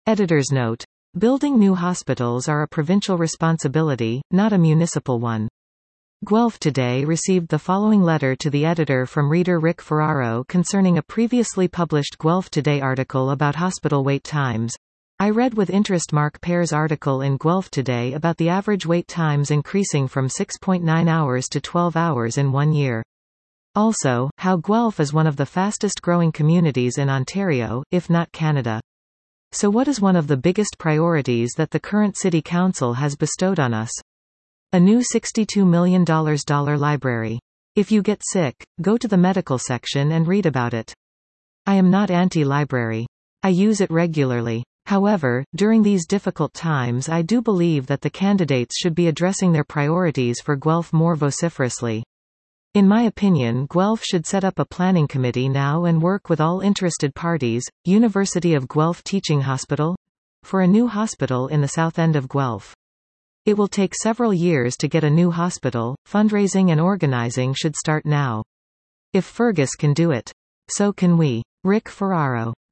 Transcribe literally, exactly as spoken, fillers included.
Editor's note. Building new hospitals are a provincial responsibility, not a municipal one. Guelph Today received the following letter to the editor from reader Rick Ferraro concerning a previously published Guelph Today article about hospital wait times. I read with interest Mark Pear's article in Guelph Today about the average wait times increasing from six point nine hours to twelve hours in one year. Also, how Guelph is one of the fastest growing communities in Ontario, if not Canada. So what is one of the biggest priorities that the current City Council has bestowed on us? A new sixty-two million dollars library. If you get sick, go to the medical section and read about it. I am not anti-library. I use it regularly. However, during these difficult times I do believe that the candidates should be addressing their priorities for Guelph more vociferously. In my opinion, Guelph should set up a planning committee now and work with all interested parties, University of Guelph Teaching Hospital, for a new hospital in the south end of Guelph. It will take several years to get a new hospital. Fundraising and organizing should start now. If Fergus can do it, so can we. Rick Ferraro.